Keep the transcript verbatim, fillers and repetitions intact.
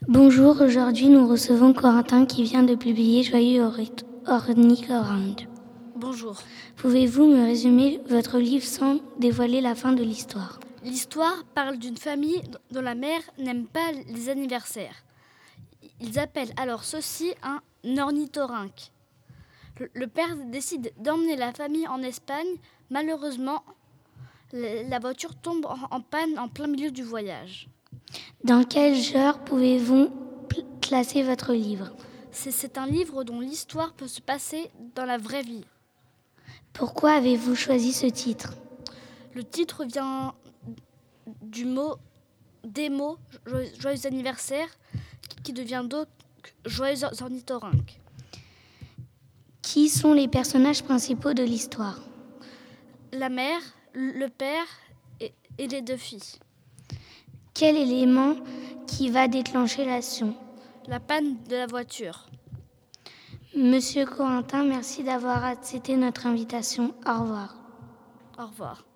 Bonjour, aujourd'hui nous recevons Corentin qui vient de publier Joyeux Ornithorynque. Bonjour. Pouvez-vous me résumer votre livre sans dévoiler la fin de l'histoire ? L'histoire parle d'une famille dont la mère n'aime pas les anniversaires. Ils appellent alors ceci un ornithorynque. Le, le père décide d'emmener la famille en Espagne. Malheureusement, la voiture tombe en panne en plein milieu du voyage. Dans quel genre pouvez-vous pl- classer votre livre ? C'est, c'est un livre dont l'histoire peut se passer dans la vraie vie. Pourquoi avez-vous choisi ce titre ? Le titre vient du mot, des mots joyeux, joyeux anniversaire, qui devient donc Joyeux Ornithorynque. Qui sont les personnages principaux de l'histoire ? La mère, le père et, et les deux filles. Quel élément qui va déclencher l'action ? La panne de la voiture. Monsieur Corentin, merci d'avoir accepté notre invitation. Au revoir. Au revoir.